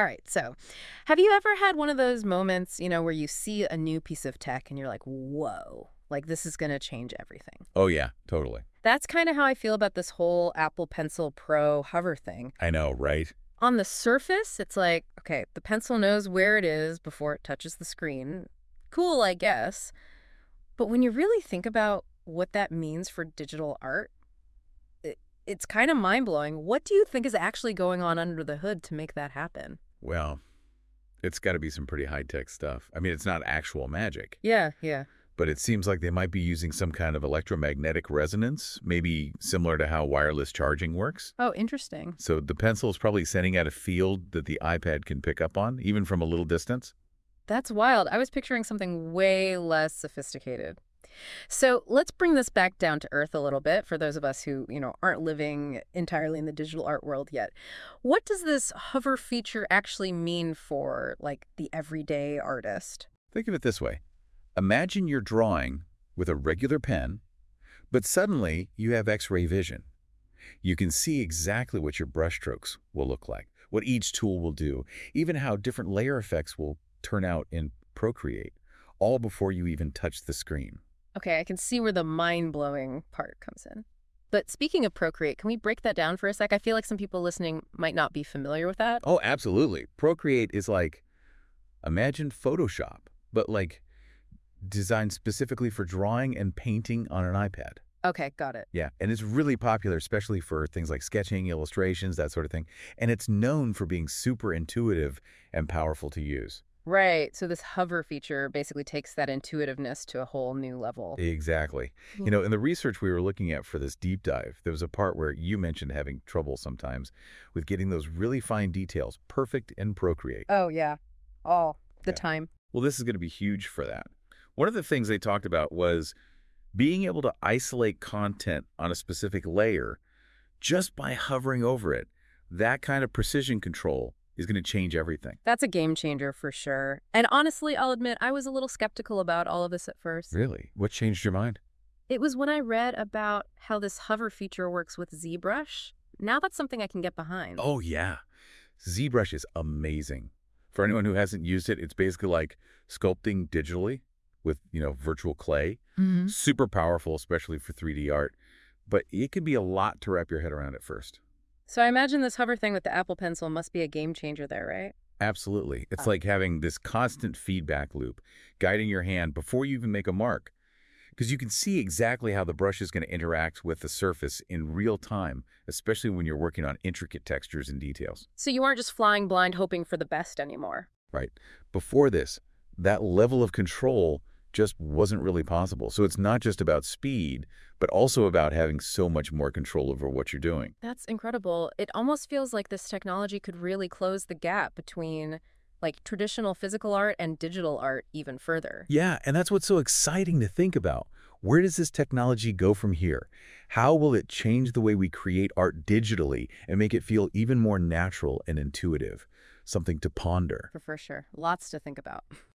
All right, so have you ever had one of those moments, where you see a new piece of tech and you're like, whoa, like this is going to change everything? Oh, yeah, totally. That's kind of how I feel about this whole Apple Pencil Pro hover thing. I know, right? On the surface, it's like, okay, the pencil knows where it is before it touches the screen. Cool, I guess. But when you really think about what that means for digital art, it's kind of mind-blowing. What do you think is actually going on under the hood to make that happen? Well, it's got to be some pretty high-tech stuff. I mean, it's not actual magic, Yeah, yeah. but it seems like they might be using some kind of electromagnetic resonance, maybe similar to how wireless charging works. Oh, interesting. So the pencil is probably sending out a field that the iPad can pick up on, even from a little distance. That's wild. I was picturing something way less sophisticated. So let's bring this back down to earth a little bit for those of us who, aren't living entirely in the digital art world yet. What does this hover feature actually mean for, like, the everyday artist? Think of it this way. Imagine you're drawing with a regular pen, but suddenly you have X-ray vision. You can see exactly what your brushstrokes will look like, what each tool will do, even how different layer effects will turn out in Procreate, all before you even touch the screen. Okay, I can see where the mind-blowing part comes in. But speaking of Procreate, can we break that down for a sec? I feel like some people listening might not be familiar with that. Oh, absolutely. Procreate is like, imagine Photoshop, but like designed specifically for drawing and painting on an iPad. Okay, got it. Yeah, and it's really popular, especially for things like sketching, illustrations, that sort of thing. And it's known for being super intuitive and powerful to use. Right. So this hover feature basically takes that intuitiveness to a whole new level. Exactly. In the research we were looking at for this deep dive, there was a part where you mentioned having trouble sometimes with getting those really fine details perfect in Procreate. Oh, yeah. All the Yeah. time. Well, this is going to be huge for that. One of the things they talked about was being able to isolate content on a specific layer just by hovering over it. That kind of precision control is going to change everything. That's a game changer for sure. And honestly, I'll admit, I was a little skeptical about all of this at first. Really? What changed your mind? It was when I read about how this hover feature works with ZBrush. Now that's something I can get behind. Oh, yeah. ZBrush is amazing. For anyone who hasn't used it, it's basically like sculpting digitally with, virtual clay. Mm-hmm. Super powerful, especially for 3D art. But it can be a lot to wrap your head around at first. So I imagine this hover thing with the Apple Pencil must be a game changer there, right? Absolutely. It's like having this constant feedback loop guiding your hand before you even make a mark. Because you can see exactly how the brush is going to interact with the surface in real time, especially when you're working on intricate textures and details. So you aren't just flying blind hoping for the best anymore. Right. Before this, that level of control just wasn't really possible. So it's not just about speed, but also about having so much more control over what you're doing. That's incredible. It almost feels like this technology could really close the gap between, like, traditional physical art and digital art even further. Yeah, and that's what's so exciting to think about. Where does this technology go from here? How will it change the way we create art digitally and make it feel even more natural and intuitive? Something to ponder. For sure. Lots to think about.